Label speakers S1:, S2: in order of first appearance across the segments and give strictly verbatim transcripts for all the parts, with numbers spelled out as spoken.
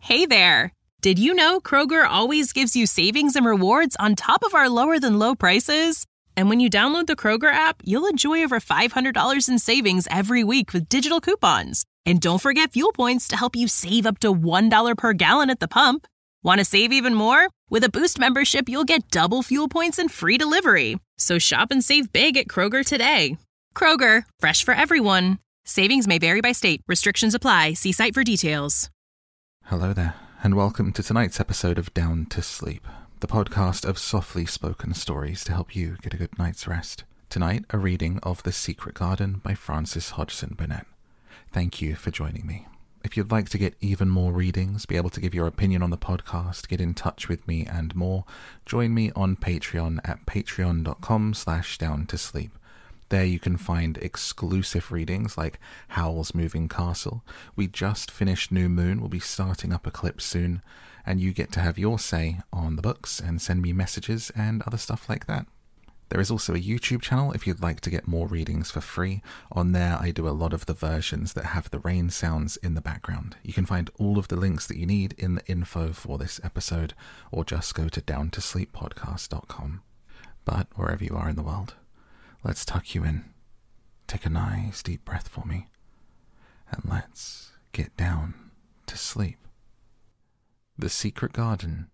S1: Hey there! Did you know Kroger always gives you savings and rewards on top of our lower-than-low prices? And when you download the Kroger app, you'll enjoy over five hundred dollars in savings every week with digital coupons. And don't forget fuel points to help you save up to one dollar per gallon at the pump. Want to save even more? With a Boost membership, you'll get double fuel points and free delivery. So shop and save big at Kroger today. Kroger, fresh for everyone. Savings may vary by state. Restrictions apply. See site for details.
S2: Hello there, and welcome to tonight's episode of Down to Sleep, the podcast of softly spoken stories to help you get a good night's rest. Tonight, a reading of The Secret Garden by Frances Hodgson Burnett. Thank you for joining me. If you'd like to get even more readings, be able to give your opinion on the podcast, get in touch with me and more, join me on Patreon at patreon.com slash down to sleep. There you can find exclusive readings like Howl's Moving Castle. We just finished New Moon, we'll be starting up Eclipse soon, and you get to have your say on the books and send me messages and other stuff like that. There is also a YouTube channel if you'd like to get more readings for free. On there I do a lot of the versions that have the rain sounds in the background. You can find all of the links that you need in the info for this episode, or just go to down to sleep podcast dot com. But wherever you are in the world, let's tuck you in, take a nice deep breath for me, and let's get down to sleep. The Secret Garden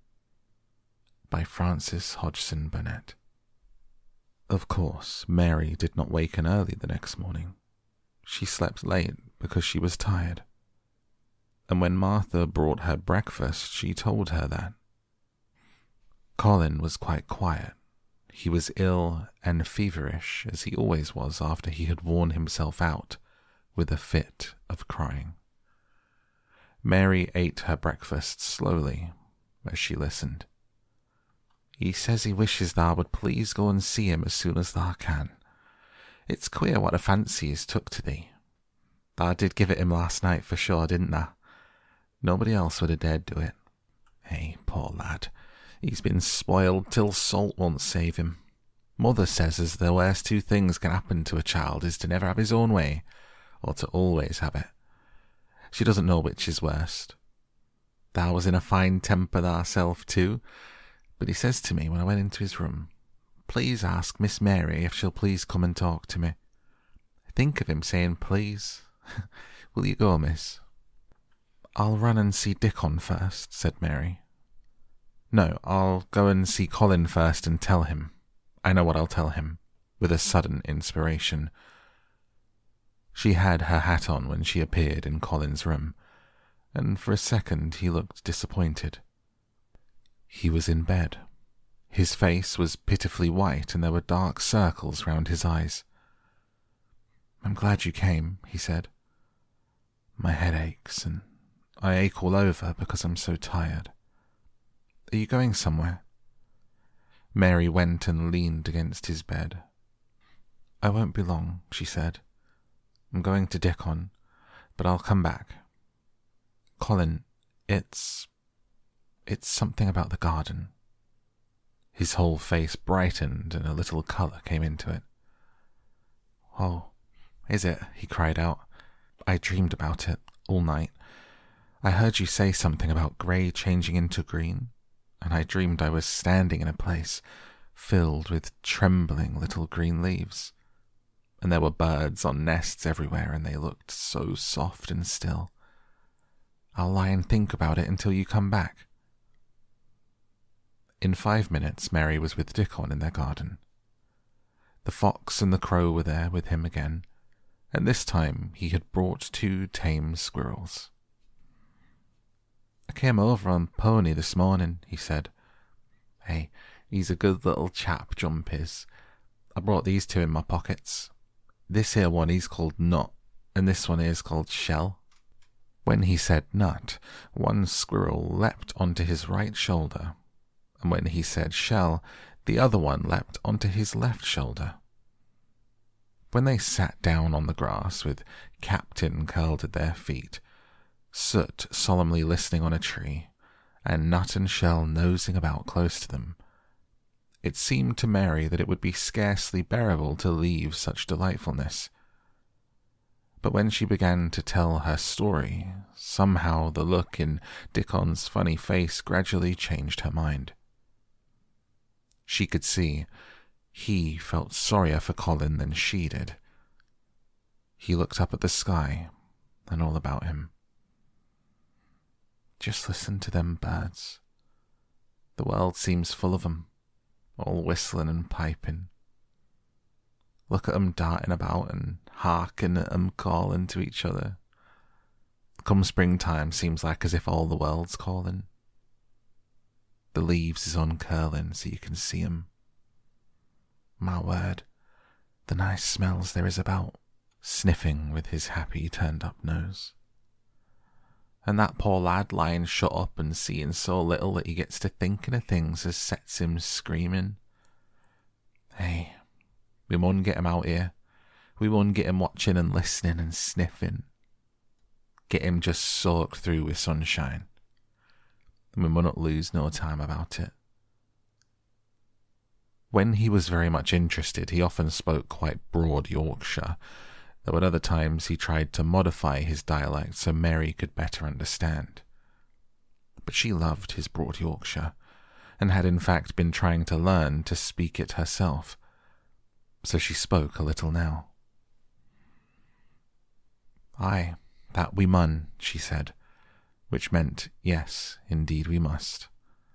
S2: by Frances Hodgson Burnett. Of course, Mary did not waken early the next morning. She slept late because she was tired. And when Martha brought her breakfast, she told her that. Colin was quite quiet. He was ill and feverish, as he always was after he had worn himself out with a fit of crying. Mary ate her breakfast slowly as she listened. He says he wishes thou would please go and see him as soon as thou can. It's queer what a fancy he's took to thee. Thou did give it him last night for sure, didn't thou? Nobody else would have dared do it. Hey, poor lad. He's been spoiled till salt won't save him. Mother says as the worst two things can happen to a child is to never have his own way, or to always have it. She doesn't know which is worst. Thou was in a fine temper thyself too, but he says to me when I went into his room, please ask Miss Mary if she'll please come and talk to me. Think of him saying please. Will you go, miss? I'll run and see Dickon first, said Mary. No, I'll go and see Colin first and tell him. I know what I'll tell him, with a sudden inspiration. She had her hat on when she appeared in Colin's room, and for a second he looked disappointed. He was in bed. His face was pitifully white, and there were dark circles round his eyes. I'm glad you came, he said. My head aches, and I ache all over because I'm so tired. Are you going somewhere? Mary went and leaned against his bed. I won't be long, she said. I'm going to Dickon, but I'll come back. Colin, it's... it's something about the garden. His whole face brightened and a little colour came into it. Oh, is it? He cried out. I dreamed about it all night. I heard you say something about grey changing into green, and I dreamed I was standing in a place filled with trembling little green leaves, and there were birds on nests everywhere, and they looked so soft and still. I'll lie and think about it until you come back. In five minutes, Mary was with Dickon in their garden. The fox and the crow were there with him again, and this time he had brought two tame squirrels. I came over on Pony this morning, he said. Hey, he's a good little chap, Jump is. I brought these two in my pockets. This here one he's called Nut, and this one here's called Shell. When he said Nut, one squirrel leapt onto his right shoulder, and when he said Shell, the other one leapt onto his left shoulder. When they sat down on the grass with Captain curled at their feet, Soot solemnly listening on a tree, and Nut and Shell nosing about close to them, it seemed to Mary that it would be scarcely bearable to leave such delightfulness. But when she began to tell her story, somehow the look in Dickon's funny face gradually changed her mind. She could see he felt sorrier for Colin than she did. He looked up at the sky and all about him. Just listen to them birds. The world seems full of 'em, all whistling and piping. Look at 'em darting about and harking at 'em calling to each other. Come springtime, seems like as if all the world's calling. The leaves is uncurling so you can see 'em. My word, the nice smells there is about, sniffing with his happy turned-up nose. And that poor lad lying shut up and seeing so little that he gets to thinking of things as sets him screaming. Hey, we mun get him out here. We mun get him watching and listening and sniffing. Get him just soaked through with sunshine. And we munnot lose no time about it. When he was very much interested, he often spoke quite broad Yorkshire, though at other times he tried to modify his dialect so Mary could better understand. But she loved his broad Yorkshire, and had in fact been trying to learn to speak it herself, so she spoke a little now. Aye, that we mun, she said, which meant, yes, indeed we must.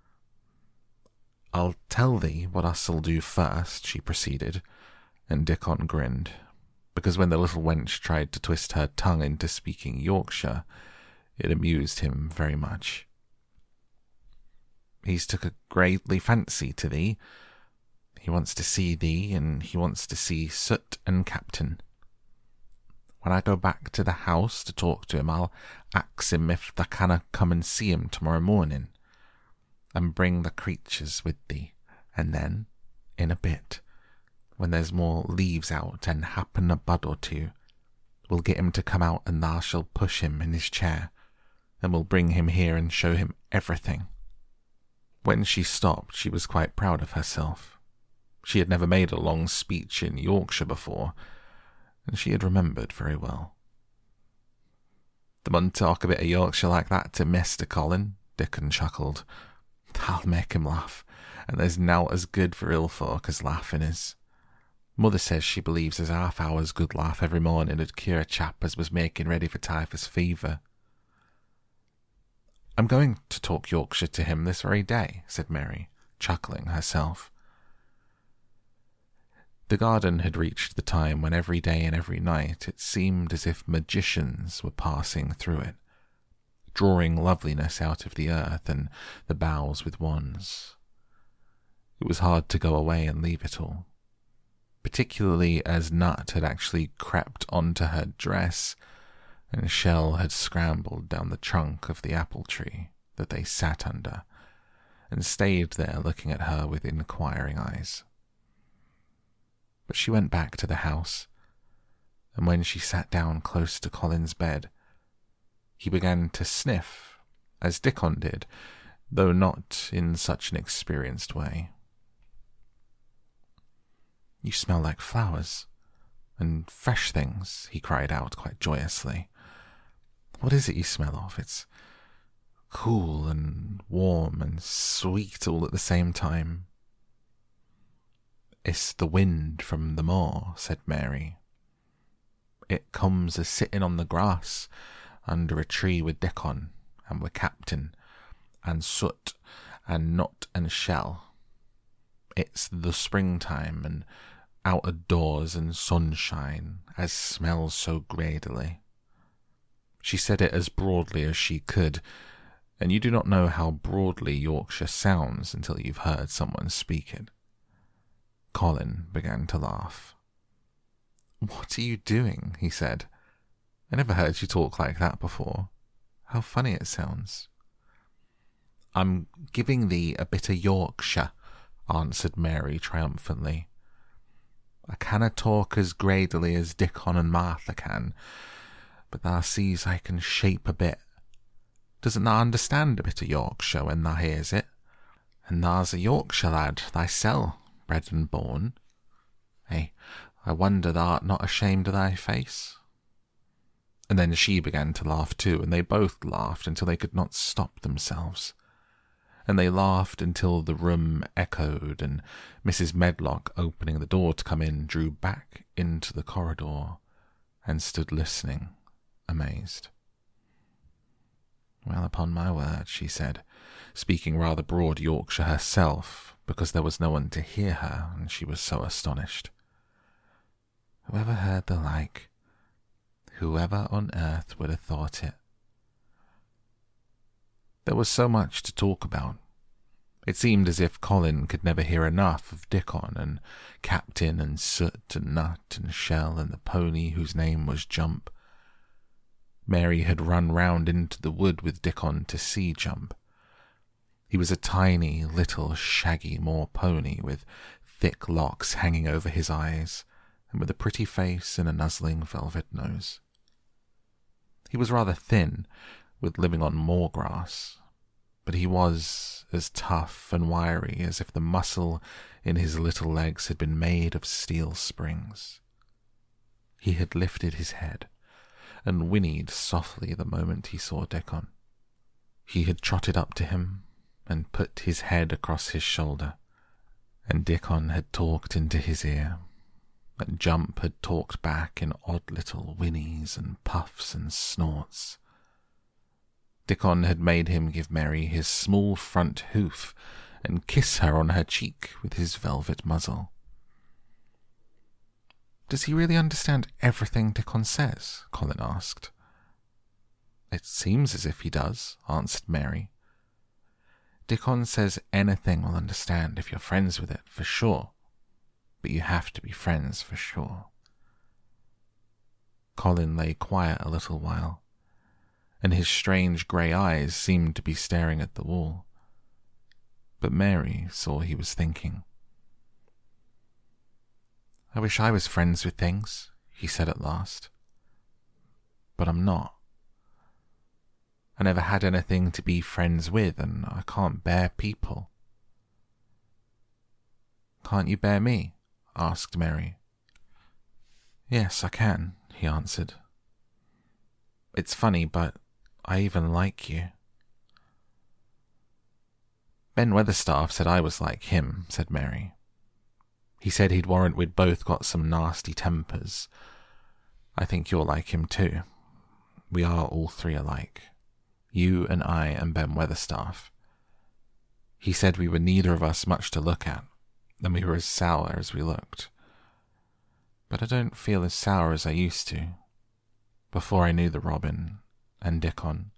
S2: I'll tell thee what us'll do first, she proceeded, and Dickon grinned, because when the little wench tried to twist her tongue into speaking Yorkshire, it amused him very much. He's took a greatly fancy to thee. He wants to see thee, and he wants to see Soot and Captain. When I go back to the house to talk to him, I'll ax him if thou canna come and see him tomorrow morning, and bring the creatures with thee, and then, in a bit, when there's more leaves out and happen a bud or two, we'll get him to come out and thou shall push him in his chair, and we'll bring him here and show him everything. When she stopped, she was quite proud of herself. She had never made a long speech in Yorkshire before, and she had remembered very well. "The mun talk a bit of Yorkshire like that to Mister Colin," Dickon chuckled. "That'll make him laugh, and there's nowt as good for ill folk as laughing is. Mother says she believes as half hour's good laugh every morning 'ud cure a chap as was making ready for typhus fever." "I'm going to talk Yorkshire to him this very day," said Mary, chuckling herself. The garden had reached the time when every day and every night it seemed as if magicians were passing through it, drawing loveliness out of the earth and the boughs with wands. It was hard to go away and leave it all, particularly as Nut had actually crept onto her dress and Shell had scrambled down the trunk of the apple tree that they sat under and stayed there looking at her with inquiring eyes. But she went back to the house, and when she sat down close to Colin's bed, he began to sniff, as Dickon did, though not in such an experienced way. "You smell like flowers, and fresh things," he cried out quite joyously. "What is it you smell of? It's cool and warm and sweet all at the same time." "It's the wind from the moor," said Mary. "It comes a sitting on the grass under a tree with Dickon and with Captain and Soot and Nut and Shell. It's the springtime and out of doors and sunshine as smells so gradily." She said it as broadly as she could, and you do not know how broadly Yorkshire sounds until you've heard someone speak it. Colin began to laugh. "What are you doing?" he said. "I never heard you talk like that before. How funny it sounds." "I'm giving thee a bit of Yorkshire," answered Mary triumphantly. "I canna talk as gradely as Dickon and Martha can, but thou sees I can shape a bit. Doesn't thou understand a bit of Yorkshire when thou hears it? And thou's a Yorkshire lad thysel, bred and born. Hey, I wonder thou art not ashamed of thy face." And then she began to laugh too, and they both laughed until they could not stop themselves. And they laughed until the room echoed, and Missus Medlock, opening the door to come in, drew back into the corridor and stood listening, amazed. "Well, upon my word," she said, speaking rather broad Yorkshire herself, because there was no one to hear her, and she was so astonished. "Whoever heard the like? Whoever on earth would have thought it?" There was so much to talk about. It seemed as if Colin could never hear enough of Dickon and Captain and Soot and Nut and Shell and the pony whose name was Jump. Mary had run round into the wood with Dickon to see Jump. He was a tiny, little, shaggy moor pony with thick locks hanging over his eyes and with a pretty face and a nuzzling velvet nose. He was rather thin, with living on moor grass, but he was as tough and wiry as if the muscle in his little legs had been made of steel springs. He had lifted his head and whinnied softly the moment he saw Dickon. He had trotted up to him and put his head across his shoulder, and Dickon had talked into his ear, and Jump had talked back in odd little whinnies and puffs and snorts. Dickon had made him give Mary his small front hoof and kiss her on her cheek with his velvet muzzle. "Does he really understand everything Dickon says?" Colin asked. "It seems as if he does," answered Mary. "Dickon says anything will understand if you're friends with it, for sure. But you have to be friends for sure." Colin lay quiet a little while, and his strange grey eyes seemed to be staring at the wall. But Mary saw he was thinking. "I wish I was friends with things," he said at last. "But I'm not. I never had anything to be friends with, and I can't bear people." "Can't you bear me?" asked Mary. "Yes, I can," he answered. "It's funny, but I even like you." "Ben Weatherstaff said I was like him," said Mary. "He said he'd warrant we'd both got some nasty tempers. I think you're like him too. We are all three alike. You and I and Ben Weatherstaff. He said we were neither of us much to look at, and we were as sour as we looked. But I don't feel as sour as I used to, before I knew the Robin and Dickon."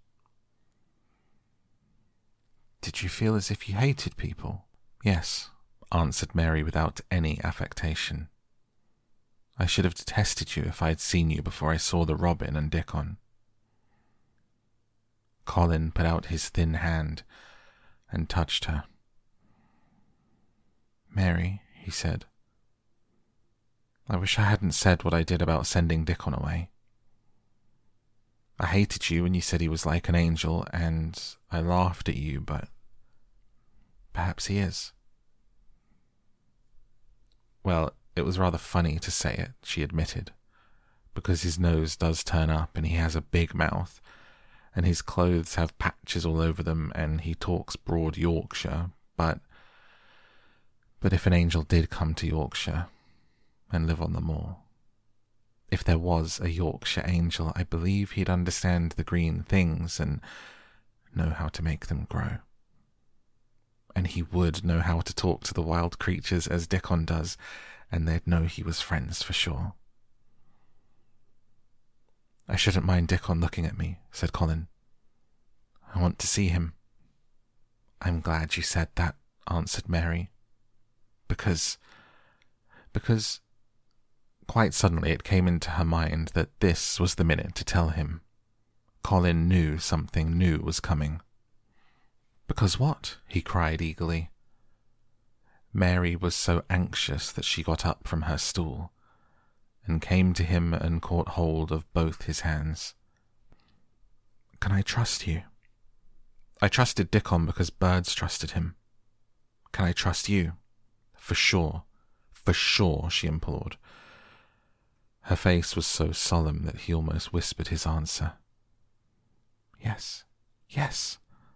S2: "Did you feel as if you hated people?" "Yes," answered Mary without any affectation. "I should have detested you if I had seen you before I saw the Robin and Dickon." Colin put out his thin hand and touched her. "Mary," he said, "I wish I hadn't said what I did about sending Dickon away. I hated you when you said he was like an angel, and I laughed at you, but perhaps he is." "Well, it was rather funny to say it," she admitted, "because his nose does turn up, and he has a big mouth, and his clothes have patches all over them, and he talks broad Yorkshire, but... But if an angel did come to Yorkshire and live on the moor, if there was a Yorkshire angel, I believe he'd understand the green things and know how to make them grow. And he would know how to talk to the wild creatures as Dickon does, and they'd know he was friends for sure." "I shouldn't mind Dickon looking at me," said Colin. "I want to see him." "I'm glad you said that," answered Mary. Because... because... Quite suddenly it came into her mind that this was the minute to tell him. Colin knew something new was coming. "Because what?" he cried eagerly. Mary was so anxious that she got up from her stool and came to him and caught hold of both his hands. "Can I trust you? I trusted Dickon because birds trusted him. Can I trust you? For sure, for sure," she implored. Her face was so solemn that he almost whispered his answer. Yes, yes.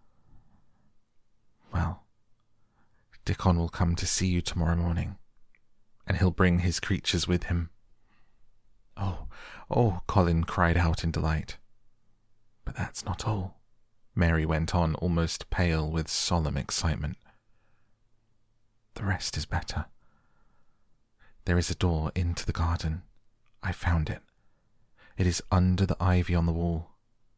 S2: Well, Dickon will come to see you tomorrow morning, and he'll bring his creatures with him. Oh, oh, Colin cried out in delight. But that's not all, Mary went on, almost pale with solemn excitement. The rest is better. There is a door into the garden. I found it. It is under the ivy on the wall.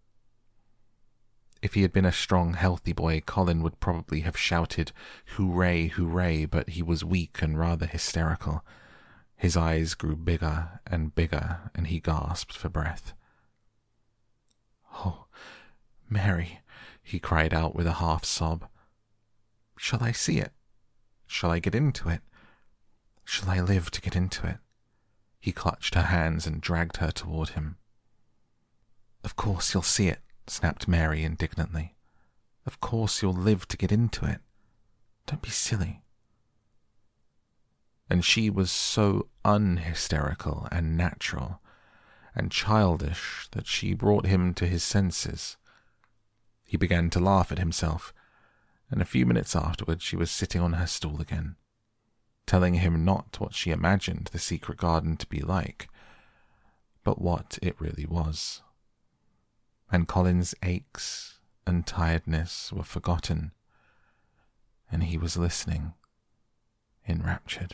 S2: If he had been a strong, healthy boy, Colin would probably have shouted, "Hooray, hooray," but he was weak and rather hysterical. His eyes grew bigger and bigger, and he gasped for breath. "Oh, Mary," he cried out with a half-sob. "Shall I see it? Shall I get into it? Shall I live to get into it?" He clutched her hands and dragged her toward him. "Of course you'll see it," snapped Mary indignantly. "Of course you'll live to get into it. Don't be silly." And she was so unhysterical and natural and childish that she brought him to his senses. He began to laugh at himself, and a few minutes afterwards she was sitting on her stool again, telling him not what she imagined the secret garden to be like, but what it really was. And Colin's aches and tiredness were forgotten, and he was listening, enraptured.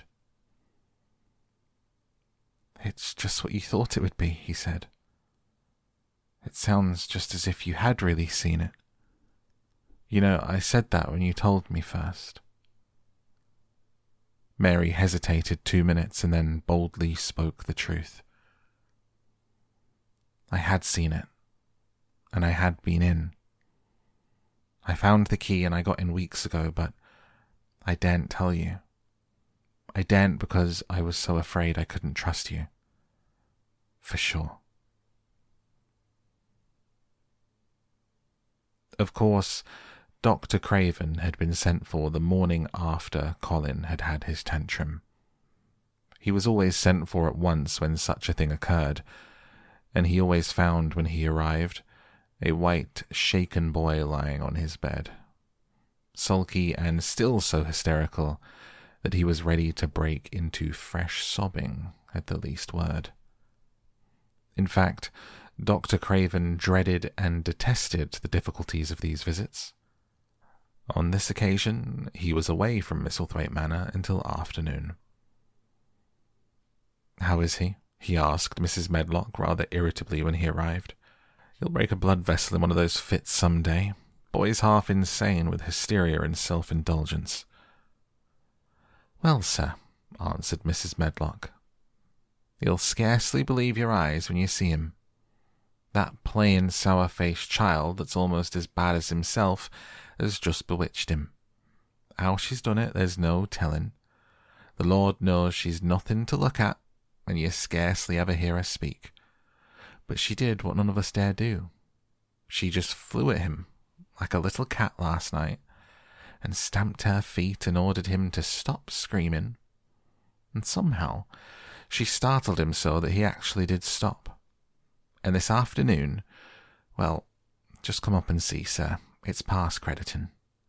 S2: "It's just what you thought it would be," he said. "It sounds just as if you had really seen it. You know, I said that when you told me first." Mary hesitated two minutes and then boldly spoke the truth. "I had seen it, and I had been in. I found the key and I got in weeks ago, but I daren't tell you. I daren't because I was so afraid I couldn't trust you. For sure." Of course, Doctor Craven had been sent for the morning after Colin had had his tantrum. He was always sent for at once when such a thing occurred, and he always found, when he arrived, a white, shaken boy lying on his bed, sulky and still so hysterical that he was ready to break into fresh sobbing at the least word. In fact, Doctor Craven dreaded and detested the difficulties of these visits. On this occasion, he was away from Misselthwaite Manor until afternoon. "How is he?" he asked Missus Medlock rather irritably when he arrived. "He'll break a blood vessel in one of those fits some day. Boy's half insane with hysteria and self-indulgence." "Well, sir," answered Missus Medlock, "you'll scarcely believe your eyes when you see him. That plain, sour-faced child that's almost as bad as himself has just bewitched him. How she's done it, there's no telling. The Lord knows she's nothing to look at, and you scarcely ever hear her speak. But she did what none of us dare do. She just flew at him like a little cat last night, and stamped her feet and ordered him to stop screaming. And somehow she startled him so that he actually did stop. And this afternoon, well, just come up and see, sir. It's past crediting."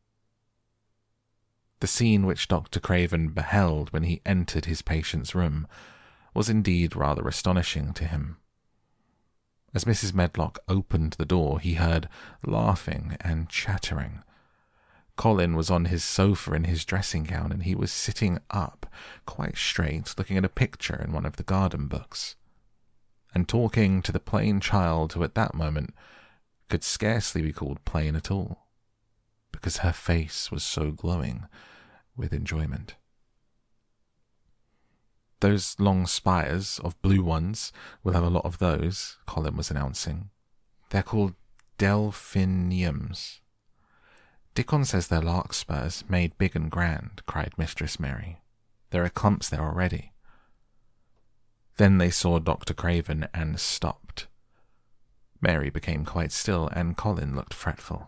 S2: The scene which Doctor Craven beheld when he entered his patient's room was indeed rather astonishing to him. As Missus Medlock opened the door, he heard laughing and chattering. Colin was on his sofa in his dressing gown, and he was sitting up, quite straight, looking at a picture in one of the garden books, and talking to the plain child who at that moment could scarcely be called plain at all, because her face was so glowing with enjoyment. "Those long spires of blue ones, we'll have a lot of those," Colin was announcing. "They're called delphiniums." "Dickon says they're larkspurs, made big and grand," cried Mistress Mary. "There are clumps there already." Then they saw Doctor Craven and stopped. Mary became quite still, and Colin looked fretful.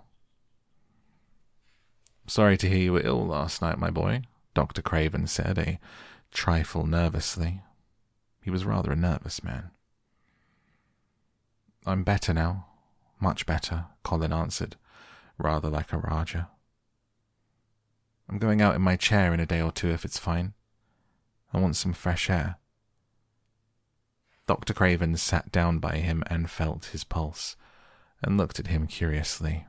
S2: "Sorry to hear you were ill last night, my boy," Doctor Craven said, a trifle nervously. He was rather a nervous man. "I'm better now, much better," Colin answered, rather like a Raja. "I'm going out in my chair in a day or two if it's fine. I want some fresh air." Doctor Craven sat down by him and felt his pulse, and looked at him curiously.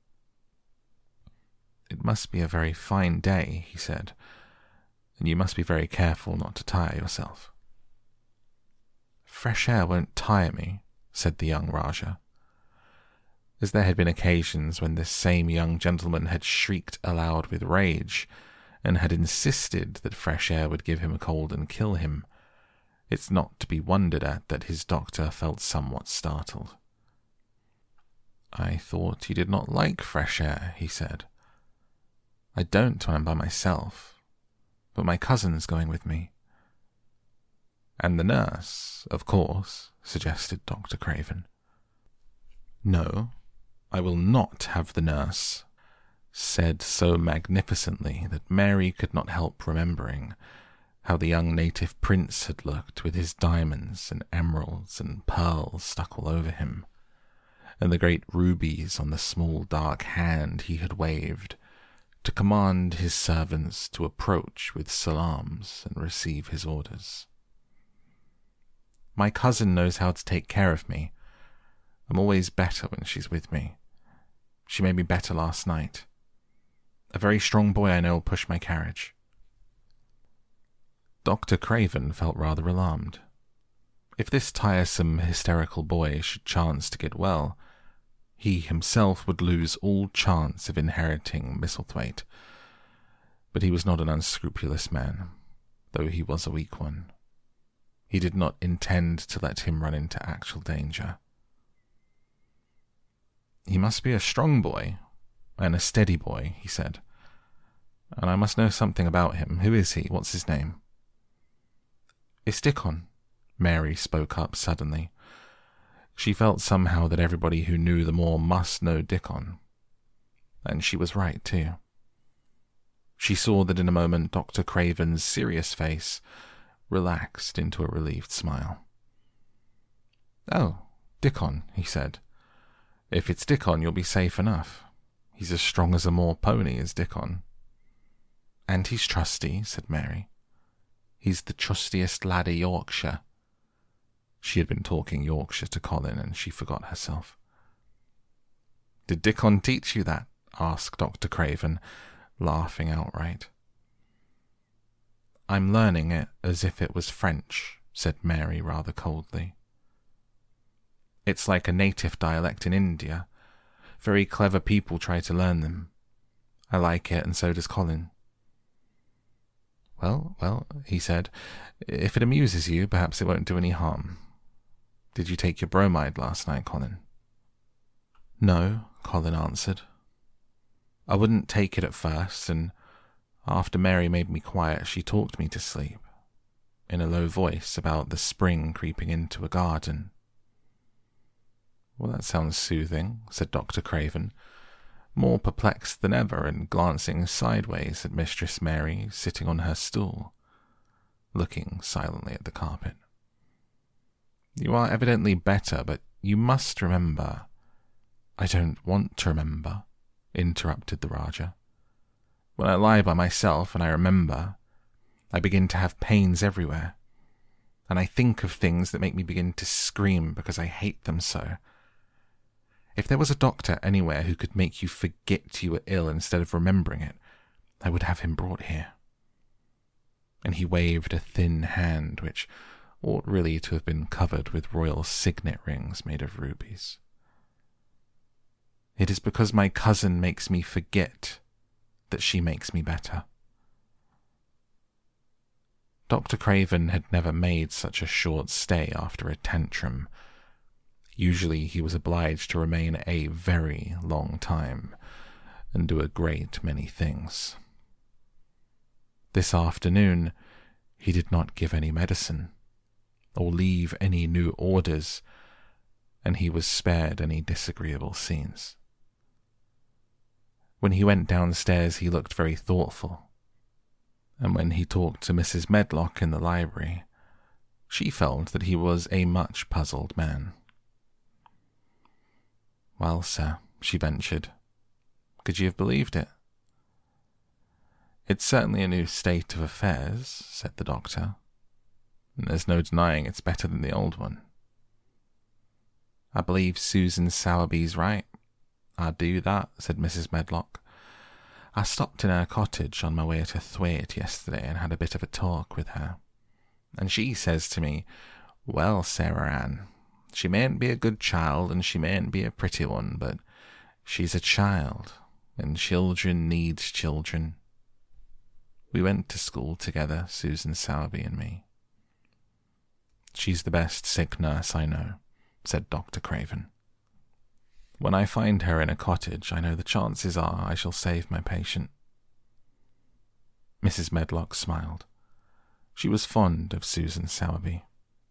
S2: "It must be a very fine day," he said, "and you must be very careful not to tire yourself." "Fresh air won't tire me," said the young Raja. As there had been occasions when this same young gentleman had shrieked aloud with rage, and had insisted that fresh air would give him a cold and kill him, it's not to be wondered at that his doctor felt somewhat startled. "I thought you did not like fresh air," he said. "I don't when I'm by myself, but my cousin's going with me." "And the nurse, of course," suggested Doctor Craven. "No, I will not have the nurse," said so magnificently that Mary could not help remembering how the young native prince had looked with his diamonds and emeralds and pearls stuck all over him, and the great rubies on the small dark hand he had waved to command his servants to approach with salams and receive his orders. "My cousin knows how to take care of me. I'm always better when she's with me. She made me better last night. A very strong boy I know will push my carriage." Doctor Craven felt rather alarmed. If this tiresome, hysterical boy should chance to get well, he himself would lose all chance of inheriting Misselthwaite. But he was not an unscrupulous man, though he was a weak one. He did not intend to let him run into actual danger. "He must be a strong boy, and a steady boy," he said. "And I must know something about him. Who is he? What's his name?" "It's Dickon," Mary spoke up suddenly. She felt somehow that everybody who knew the moor must know Dickon. And she was right, too. She saw that in a moment Doctor Craven's serious face relaxed into a relieved smile. "Oh, Dickon," he said. "If it's Dickon, you'll be safe enough. He's as strong as a moor pony, is Dickon." "And he's trusty," said Mary. "He's the trustiest lad of Yorkshire." She had been talking Yorkshire to Colin, and she forgot herself. "Did Dickon teach you that?" asked Doctor Craven, laughing outright. "I'm learning it as if it was French," said Mary rather coldly. "It's like a native dialect in India. Very clever people try to learn them. I like it, and so does Colin." "Well, well," he said, "if it amuses you, perhaps it won't do any harm. Did you take your bromide last night, Colin?" "No," Colin answered. "I wouldn't take it at first, and after Mary made me quiet, she talked me to sleep, in a low voice about the spring creeping into a garden." "Well, that sounds soothing," said Doctor Craven, more perplexed than ever and glancing sideways at Mistress Mary sitting on her stool, looking silently at the carpet. "You are evidently better, but you must remember—" "I don't want to remember," interrupted the Raja. "When I lie by myself and I remember, I begin to have pains everywhere, and I think of things that make me begin to scream because I hate them so. If there was a doctor anywhere who could make you forget you were ill instead of remembering it, I would have him brought here." And he waved a thin hand which ought really to have been covered with royal signet rings made of rubies. "It is because my cousin makes me forget that she makes me better." Doctor Craven had never made such a short stay after a tantrum. Usually he was obliged to remain a very long time and do a great many things. This afternoon he did not give any medicine or leave any new orders, and he was spared any disagreeable scenes. When he went downstairs he looked very thoughtful, and when he talked to Missus Medlock in the library, She felt that he was a much puzzled man. "Well, sir," she ventured, "could you have believed it?" "It's certainly a new state of affairs," said the doctor. "And there's no denying it's better than the old one." "I believe Susan Sowerby's right. I do that," said Missus Medlock. "I stopped in her cottage on my way to Thwaite yesterday and had a bit of a talk with her. And she says to me, 'Well, Sarah Ann, she mayn't be a good child and she mayn't be a pretty one, but she's a child, and children needs children.' We went to school together, Susan Sowerby and me." "She's the best sick nurse I know," said Doctor Craven. "When I find her in a cottage, I know the chances are I shall save my patient." Missus Medlock smiled. She was fond of Susan Sowerby.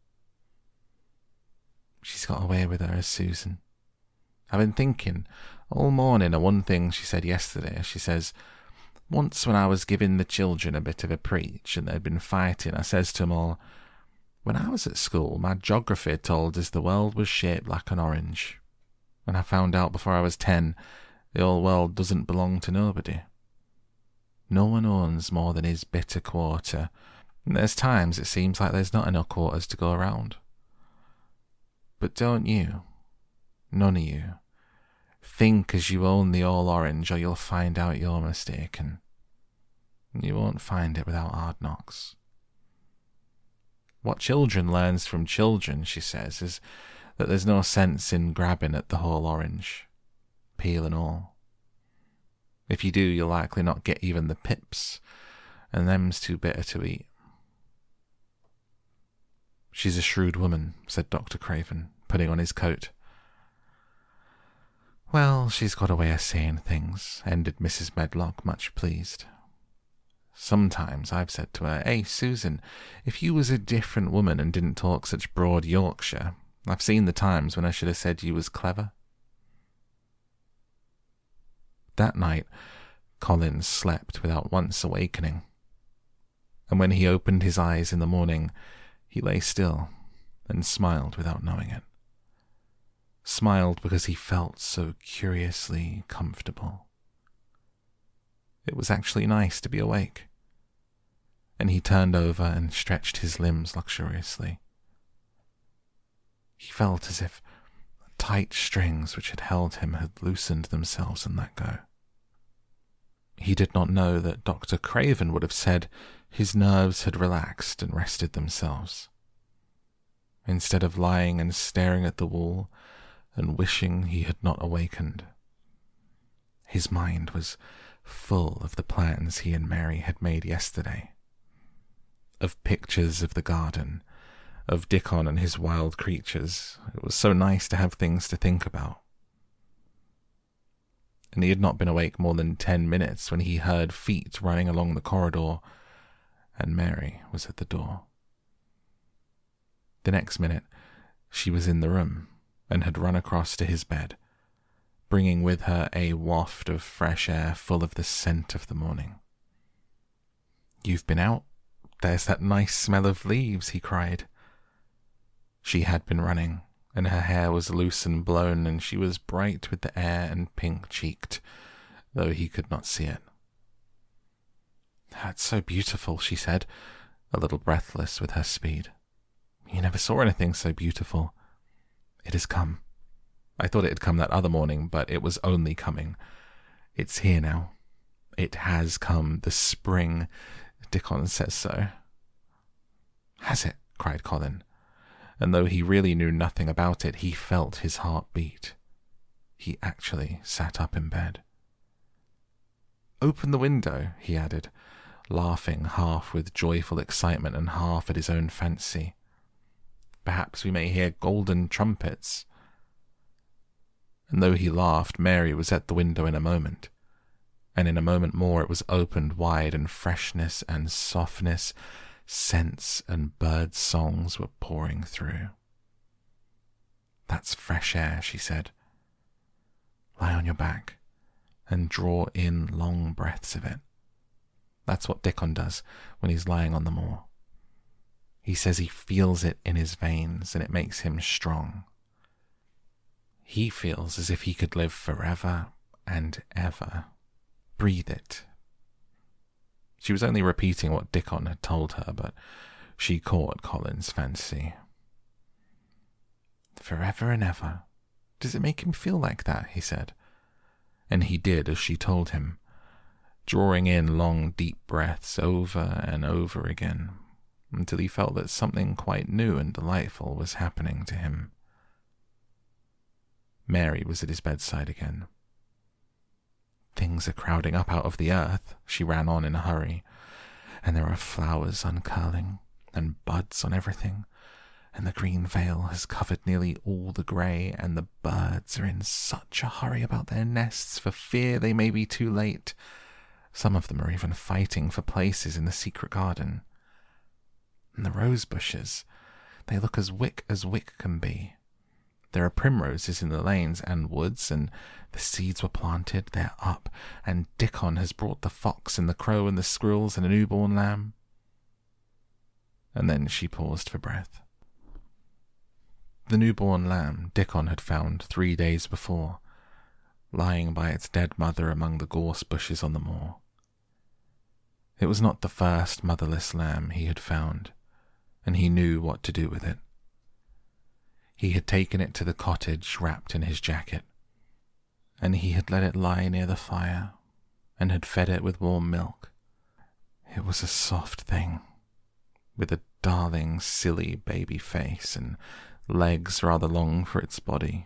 S2: "She's got away with her, Susan. I've been thinking all morning of one thing she said yesterday. She says, 'Once when I was giving the children a bit of a preach and they'd been fighting, I says to 'em all, when I was at school, my geography told us the world was shaped like an orange. And I found out before I was ten, the whole world doesn't belong to nobody. No one owns more than his bit a quarter, and there's times it seems like there's not enough quarters to go around. But don't you, none of you, think as you own the whole orange, or you'll find out you're mistaken. You won't find it without hard knocks. What children learns from children,' she says, 'is that there's no sense in grabbing at the whole orange, peel and all. If you do, you'll likely not get even the pips, and them's too bitter to eat.'" "She's a shrewd woman," said Doctor Craven, putting on his coat. "Well, she's got a way of saying things," ended Missus Medlock, much pleased. "Sometimes I've said to her, 'Hey, Susan, if you was a different woman and didn't talk such broad Yorkshire, I've seen the times when I should have said you was clever.'" That night, Collins slept without once awakening. And when he opened his eyes in the morning, he lay still and smiled without knowing it. Smiled because he felt so curiously comfortable. It was actually nice to be awake. And he turned over and stretched his limbs luxuriously. He felt as if tight strings which had held him had loosened themselves and let go. He did not know that Doctor Craven would have said his nerves had relaxed and rested themselves. Instead of lying and staring at the wall and wishing he had not awakened, his mind was full of the plans he and Mary had made yesterday, of pictures of the garden, of Dickon and his wild creatures. It was so nice to have things to think about. And he had not been awake more than ten minutes when he heard feet running along the corridor, and Mary was at the door. The next minute, she was in the room and had run across to his bed, bringing with her a waft of fresh air full of the scent of the morning. "You've been out? There's that nice smell of leaves," he cried. She had been running, and her hair was loose and blown, and she was bright with the air and pink-cheeked, though he could not see it. "That's so beautiful," she said, a little breathless with her speed. "You never saw anything so beautiful. It has come. I thought it had come that other morning, but it was only coming. It's here now. It has come. The spring. Dickon says so." "Has it?" cried Colin, and though he really knew nothing about it, he felt his heart beat. He actually sat up in bed. "Open the window," he added, laughing half with joyful excitement and half at his own fancy. "Perhaps we may hear golden trumpets." And though he laughed, Mary was at the window in a moment, and in a moment more it was opened wide, and freshness and softness, scents and bird songs were pouring through. "That's fresh air," she said. "Lie on your back and draw in long breaths of it. That's what Dickon does when he's lying on the moor. He says he feels it in his veins and it makes him strong. He feels as if he could live forever and ever. Breathe it. She was only repeating what Dickon had told her, but she caught Colin's fancy. Forever and ever. Does it make him feel like that? He said. And he did as she told him, drawing in long, deep breaths over and over again, until he felt that something quite new and delightful was happening to him. Mary was at his bedside again. Things are crowding up out of the earth, she ran on in a hurry, and there are flowers uncurling, and buds on everything, and the green veil has covered nearly all the grey, and the birds are in such a hurry about their nests for fear they may be too late. Some of them are even fighting for places in the secret garden. And the rose bushes, they look as wick as wick can be. There are primroses in the lanes and woods, and the seeds were planted, they're up, and Dickon has brought the fox and the crow and the squirrels and a newborn lamb. And then she paused for breath. The newborn lamb Dickon had found three days before, lying by its dead mother among the gorse bushes on the moor. It was not the first motherless lamb he had found, and he knew what to do with it. He had taken it to the cottage wrapped in his jacket, and he had let it lie near the fire, and had fed it with warm milk. It was a soft thing, with a darling, silly baby face, and legs rather long for its body.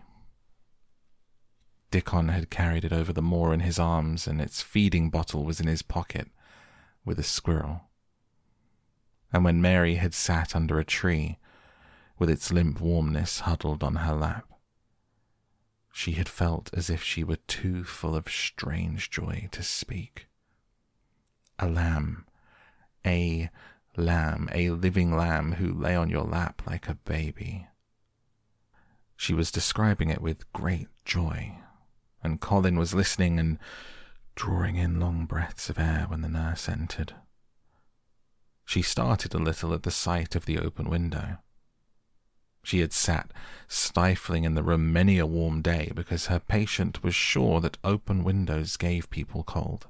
S2: Dickon had carried it over the moor in his arms, and its feeding bottle was in his pocket, with a squirrel. And when Mary had sat under a tree, with its limp warmness huddled on her lap, she had felt as if she were too full of strange joy to speak. A lamb, a lamb, a living lamb who lay on your lap like a baby. She was describing it with great joy, and Colin was listening and drawing in long breaths of air when the nurse entered. She started a little at the sight of the open window. She had sat stifling in the room many a warm day because her patient was sure that open windows gave people cold.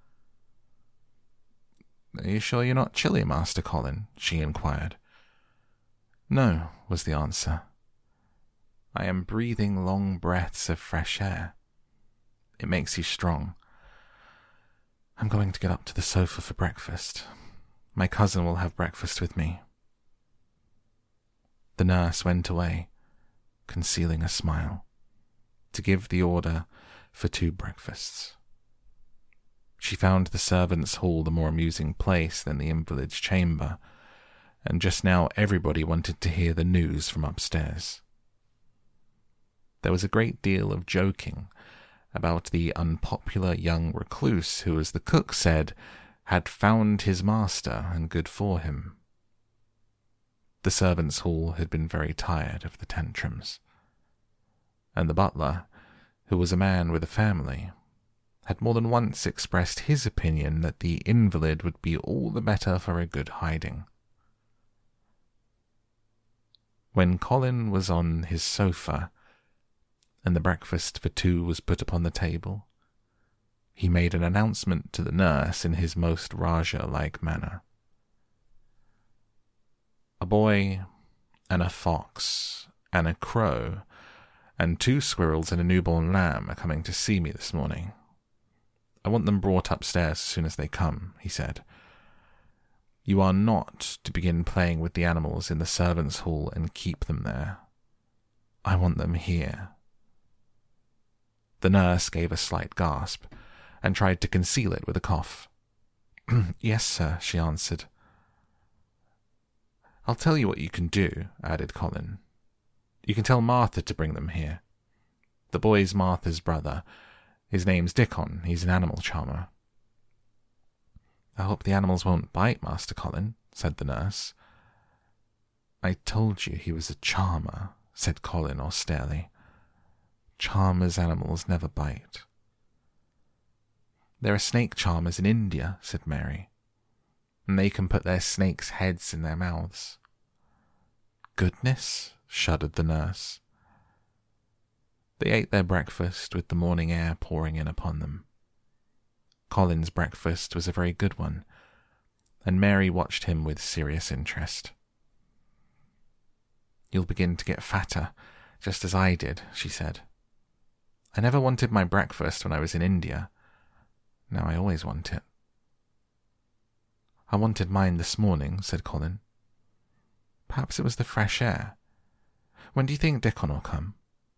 S2: "Are you sure you're not chilly, Master Colin?" she inquired. "No," was the answer. "I am breathing long breaths of fresh air. It makes you strong. I'm going to get up to the sofa for breakfast. My cousin will have breakfast with me." The nurse went away, concealing a smile, to give the order for two breakfasts. She found the servants' hall the more amusing place than the invalid's chamber, and just now everybody wanted to hear the news from upstairs. There was a great deal of joking about the unpopular young recluse who, as the cook said, had found his master and good for him. The servants' hall had been very tired of the tantrums, and the butler, who was a man with a family, had more than once expressed his opinion that the invalid would be all the better for a good hiding. When Colin was on his sofa, and the breakfast for two was put upon the table, he made an announcement to the nurse in his most Rajah-like manner. "A boy, and a fox, and a crow, and two squirrels and a newborn lamb are coming to see me this morning. I want them brought upstairs as soon as they come," he said. "You are not to begin playing with the animals in the servants' hall and keep them there. I want them here." The nurse gave a slight gasp, and tried to conceal it with a cough. "Yes, sir," she answered. "I'll tell you what you can do," added Colin. "You can tell Martha to bring them here. The boy's Martha's brother. His name's Dickon. He's an animal charmer." "I hope the animals won't bite, Master Colin," said the nurse. "I told you he was a charmer," said Colin austerely. "Charmers' animals never bite." "There are snake charmers in India," said Mary, "and they can put their snakes' heads in their mouths." goodness, shuddered the nurse. They ate their breakfast with the morning air pouring in upon them. Colin's breakfast was a very good one, and Mary watched him with serious interest. "You'll begin to get fatter, just as I did," she said. "I never wanted my breakfast when I was in India. Now I always want it." "I wanted mine this morning," said Colin. "Perhaps it was the fresh air. When do you think Dickon will come?"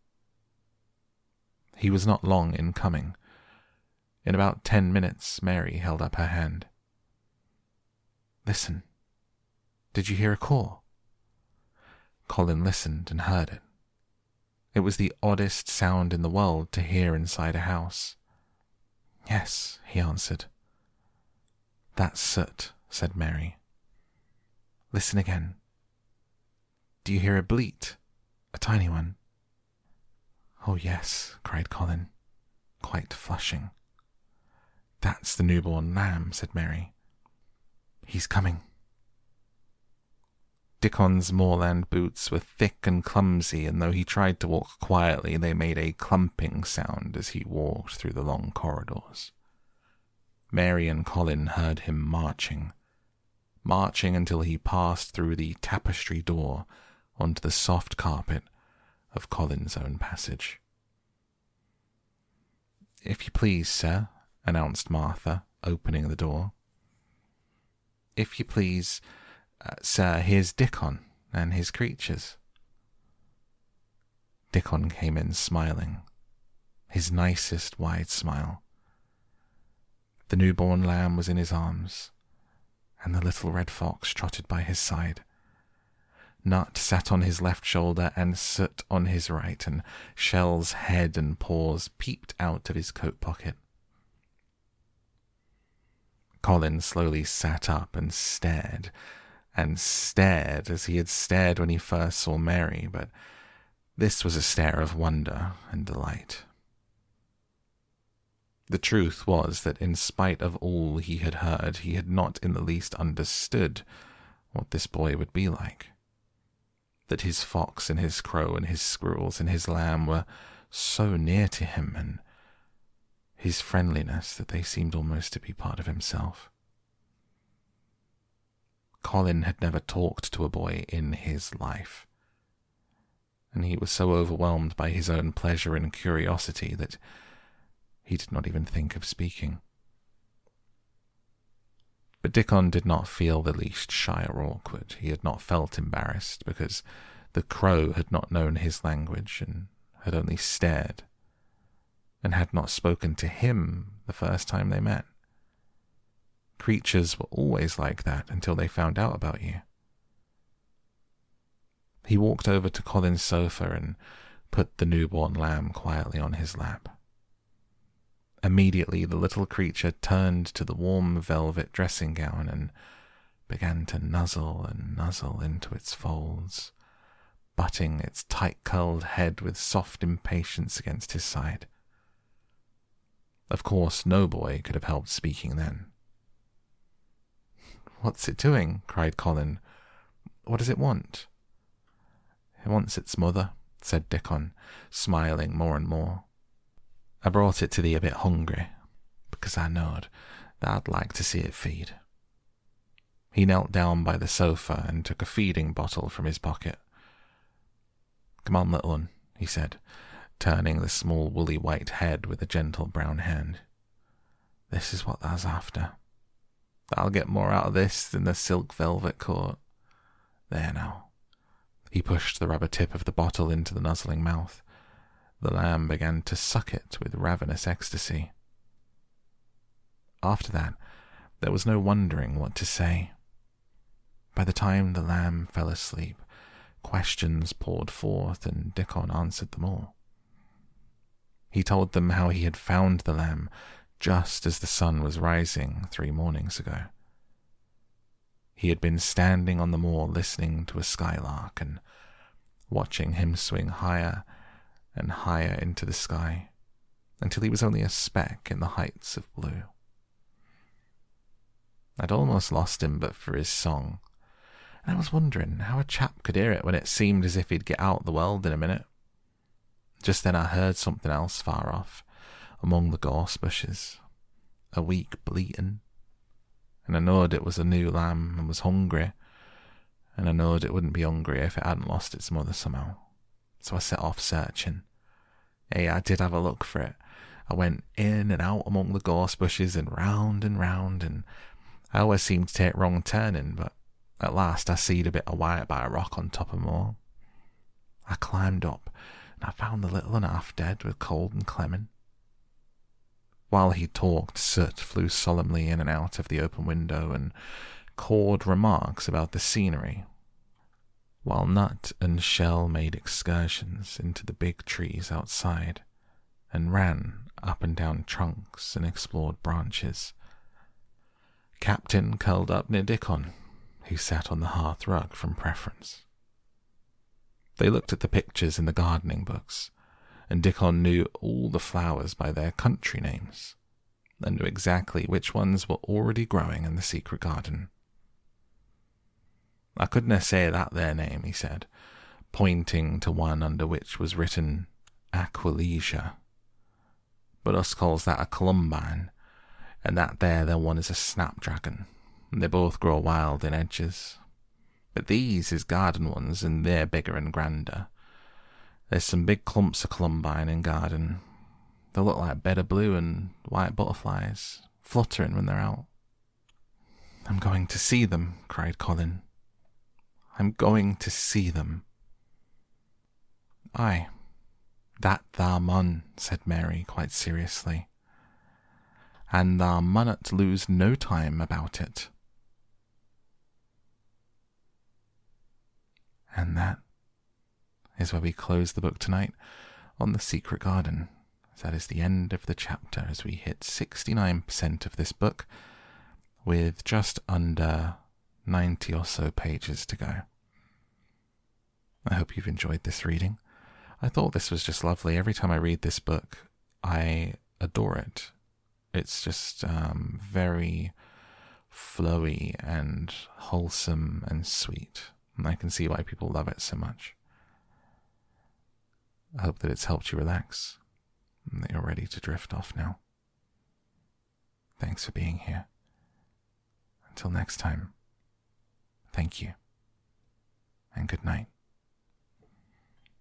S2: He was not long in coming. In about ten minutes, Mary held up her hand. "Listen. Did you hear a call?" Colin listened and heard it. It was the oddest sound in the world to hear inside a house. "Yes," he answered. "That's Soot," said Mary. "Listen again. Do you hear a bleat? A tiny one?" "Oh, yes," cried Colin, quite flushing. "That's the newborn lamb," said Mary. "He's coming." Dickon's moorland boots were thick and clumsy, and though he tried to walk quietly, they made a clumping sound as he walked through the long corridors. Mary and Colin heard him marching, marching until he passed through the tapestry door onto the soft carpet of Colin's own passage. "If you please, sir," announced Martha, opening the door. "If you please, uh, sir, here's Dickon and his creatures." Dickon came in smiling, his nicest wide smile. The newborn lamb was in his arms, and the little red fox trotted by his side. Nut sat on his left shoulder and Soot on his right, and Shell's head and paws peeped out of his coat pocket. Colin slowly sat up and stared, and stared as he had stared when he first saw Mary, but this was a stare of wonder and delight. The truth was that in spite of all he had heard, he had not in the least understood what this boy would be like. That his fox and his crow and his squirrels and his lamb were so near to him, and his friendliness that they seemed almost to be part of himself. Colin had never talked to a boy in his life, and he was so overwhelmed by his own pleasure and curiosity that he did not even think of speaking. But Dickon did not feel the least shy or awkward. He had not felt embarrassed, because the crow had not known his language and had only stared, and had not spoken to him the first time they met. Creatures were always like that until they found out about you. He walked over to Colin's sofa and put the newborn lamb quietly on his lap. Immediately the little creature turned to the warm velvet dressing gown and began to nuzzle and nuzzle into its folds, butting its tight-curled head with soft impatience against his side. Of course, no boy could have helped speaking then. "What's it doing?" cried Colin. "What does it want?" "It wants its mother," said Dickon, smiling more and more. "I brought it to thee a bit hungry, because I knowed that I'd like to see it feed." He knelt down by the sofa and took a feeding bottle from his pocket. "Come on, little one," he said, turning the small woolly white head with a gentle brown hand. "This is what thou's after. I'll get more out of this than the silk velvet coat. There now." He pushed the rubber tip of the bottle into the nuzzling mouth. The lamb began to suck it with ravenous ecstasy. After that, there was no wondering what to say. By the time the lamb fell asleep, questions poured forth, and Dickon answered them all. He told them how he had found the lamb just as the sun was rising three mornings ago. He had been standing on the moor listening to a skylark and watching him swing higher and higher into the sky until he was only a speck in the heights of blue. "I'd almost lost him but for his song, and I was wondering how a chap could hear it when it seemed as if he'd get out the world in a minute. Just then I heard something else far off, among the gorse bushes, a weak bleating, and I knowed it was a new lamb and was hungry, and I knowed it wouldn't be hungry if it hadn't lost its mother somehow. So I set off searching. Hey, I did have a look for it. I went in and out among the gorse bushes and round and round, and I always seemed to take wrong turning, but at last I seed a bit of white by a rock on top of more. I climbed up, and I found the little un half dead with cold and clemming. While he talked, Soot flew solemnly in and out of the open window and cawed remarks about the scenery, while Nut and Shell made excursions into the big trees outside and ran up and down trunks and explored branches. Captain curled up near Dickon, who sat on the hearth rug from preference. They looked at the pictures in the gardening books, and Dickon knew all the flowers by their country names, and knew exactly which ones were already growing in the secret garden. I couldna say that there name, he said, pointing to one under which was written Aquilegia. But us calls that a columbine, and that there their one is a snapdragon, and they both grow wild in edges. But these is garden ones, and they're bigger and grander. There's some big clumps of columbine in garden. They look like bed of blue and white butterflies, fluttering when they're out. I'm going to see them, cried Colin. I'm going to see them. Aye, that thou mun, said Mary quite seriously. And thou munnot lose no time about it. And that is where we close the book tonight on The Secret Garden. That is the end of the chapter as we hit sixty-nine percent of this book with just under ninety or so pages to go. I hope you've enjoyed this reading. I thought this was just lovely. Every time I read this book, I adore it. It's just um, very flowy and wholesome and sweet, and I can see why people love it so much. I hope that it's helped you relax and that you're ready to drift off now. Thanks for being here. Until next time, thank you, and good night.